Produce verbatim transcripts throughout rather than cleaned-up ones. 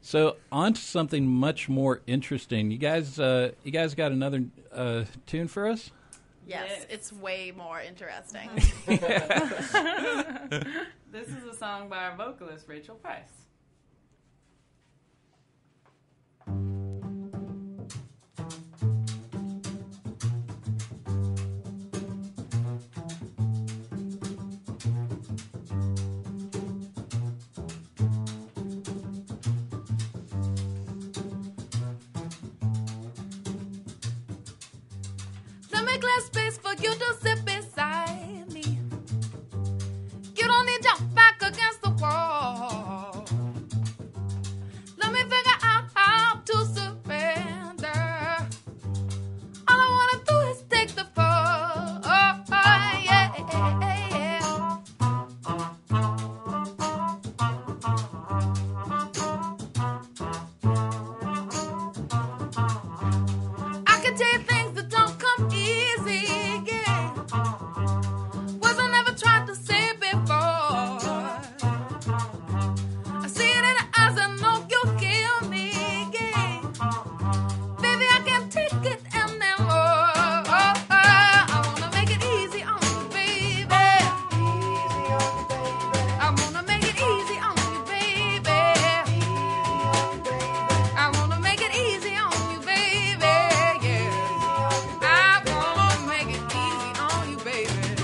So on to something much more interesting. You guys, uh, you guys got another uh, tune for us? Yes, yes, it's way more interesting. This is a song by our vocalist, Rachel Price. Let me clear space for you to sit beside me. You don't need to jump back against the wall. Let me figure out how to surrender. All I wanna do is take the fall. Oh, oh, yeah, yeah. I can tell you things that don't come easy, yeah. Words I never tried to say before. I see it in the eyes, I know you hear me, yeah. Baby, I can't take it anymore. Oh, oh, I wanna make it easy on you, baby. Easy on you, baby. I wanna make it easy on you, baby. I wanna make it easy on you, baby. Yeah. I wanna make it easy on you, baby.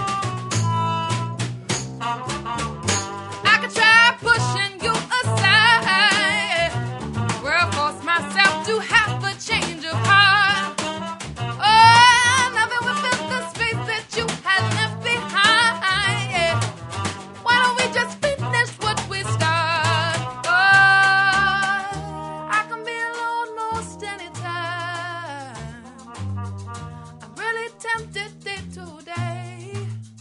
I could try pushing you aside. Well, force myself to have a change of heart. Oh, nothing will fill the space that you had left behind. Yeah. Why don't we just finish what we start? Oh, I can be alone most anytime. I'm really tempted today.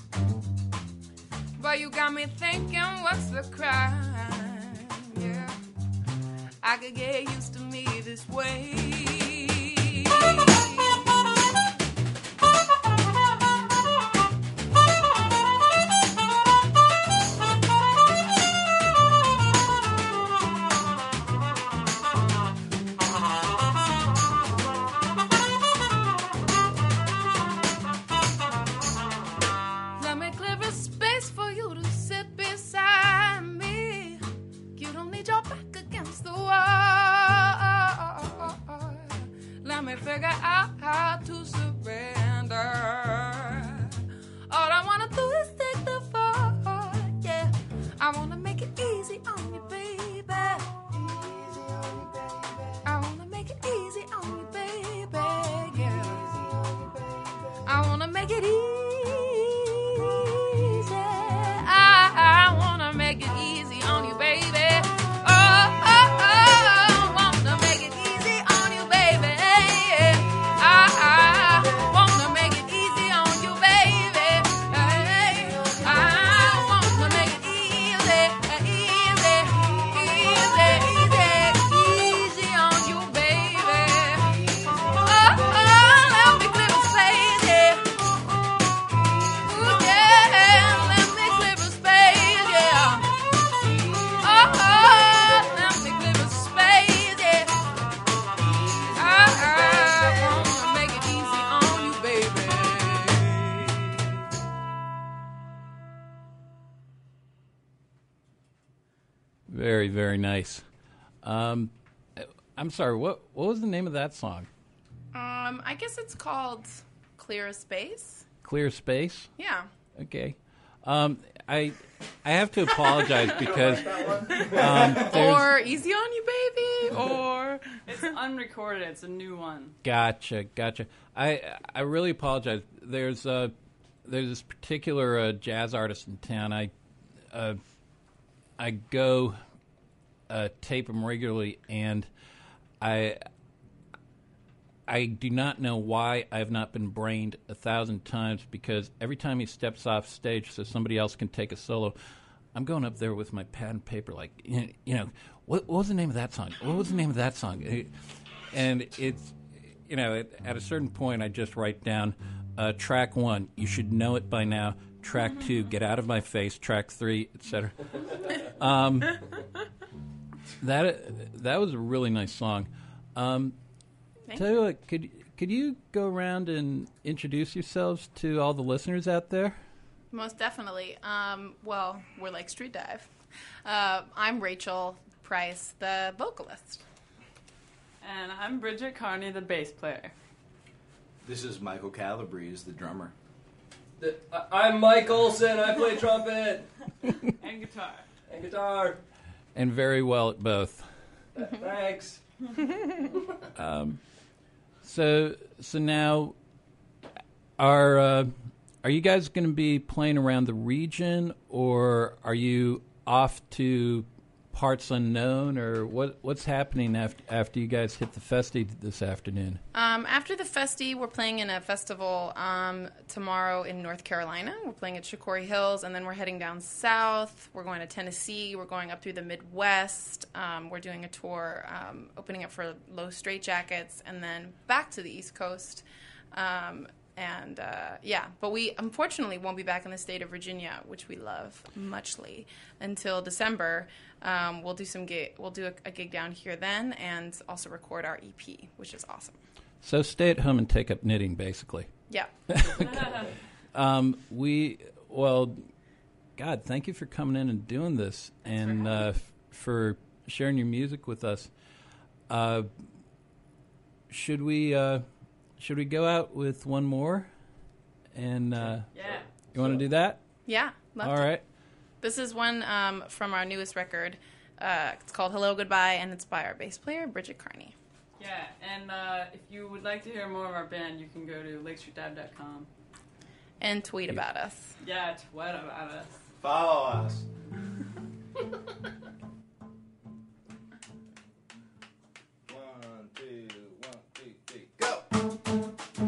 But you got me thinking, what's the crime? Yeah, I could get used to me this way. Let me clear a space for you to sit beside me. You don't need your back against the wall. Let me figure out how to surrender. All I wanna do is take the fall. Yeah, I wanna make it easy on you, baby. Easy on you, baby. I wanna make it easy on you, baby. Yeah. I wanna make it easy. I, I wanna make it easy on you, baby. Oh, oh, oh, I wanna make it easy on you, baby. I, I wanna make it easy on you, baby. I wanna make it easy, easy, easy, easy, easy on you, baby. Oh, oh, let me clear the space, yeah. Ooh, yeah, let me clear the space, yeah. Oh, oh, let me clear the space, yeah. I, I wanna make it easy on you, baby. Very, very nice. Um, I'm sorry. What what was the name of that song? Um, I guess it's called Clear a Space. Clear Space. Yeah. Okay. Um, I I have to apologize because um, there's, Or Easy on You, Baby. Or It's unrecorded. It's a new one. Gotcha, gotcha. I I really apologize. There's uh there's this particular uh, jazz artist in town. I uh, I go uh, tape him regularly, and I I do not know why I've not been brained a thousand times, because every time he steps off stage so somebody else can take a solo, I'm going up there with my pad and paper like, you know, what, what was the name of that song? What was the name of that song? And it's, you know, at, at a certain point I just write down uh, track one, you should know it by now. Track two, get out of my face. Track three, et cetera. Um, That that was a really nice song. Um, Thank tell you what, could could you go around and introduce yourselves to all the listeners out there? Most definitely. Um, well, we're like Street Dive. Uh, I'm Rachel Price, the vocalist. And I'm Bridget Carney, the bass player. This is Michael Calabrese, the drummer. The, I- I'm Mike Olson. I play trumpet And guitar. and guitar. And very well at both. Uh, thanks. So so now, are uh, are you guys going to be playing around the region, or are you off to parts unknown, or what what's happening after after you guys hit the Festi this afternoon? Um, after the Festi, we're playing in a festival um, tomorrow in North Carolina. We're playing at Shikori Hills, and then we're heading down south. We're going to Tennessee. We're going up through the Midwest. Um, we're doing a tour, um, opening up for Low Straitjackets, and then back to the East Coast. Um, and uh, yeah, but we unfortunately won't be back in the state of Virginia, which we love muchly, until December. Um, we'll do some gig, we'll do a, a gig down here then, and also record our E P, which is awesome. So stay at home and take up knitting, basically. Yeah. Um, we well, God, thank you for coming in and doing this, and for uh, having f- for sharing your music with us. Uh, should we uh, should we go out with one more? And uh, Yeah. you want to do that? Yeah. Love All to. right. This is one um, from our newest record. Uh, it's called Hello Goodbye, and it's by our bass player, Bridget Carney. Yeah, and uh, if you would like to hear more of our band, you can go to lake street dive dot com. And tweet about us. Yeah, tweet about us. Follow us. One, two, one, two, three, go!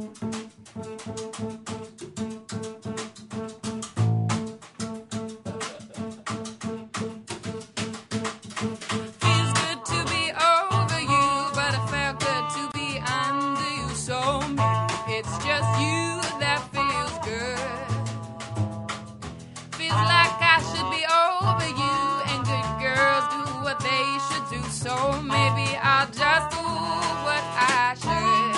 Feels good to be over you, but it felt good to be under you. So maybe it's just you that feels good. Feels like I should be over you, and good girls do what they should do. So maybe I'll just do what I should.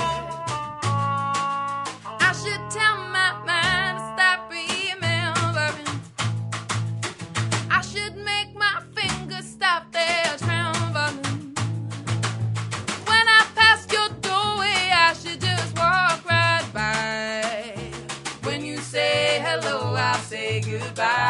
I should tell my mind to stop remembering. I should make my fingers stop their trembling. When I pass your doorway, I should just walk right by. When you say hello, I'll say goodbye.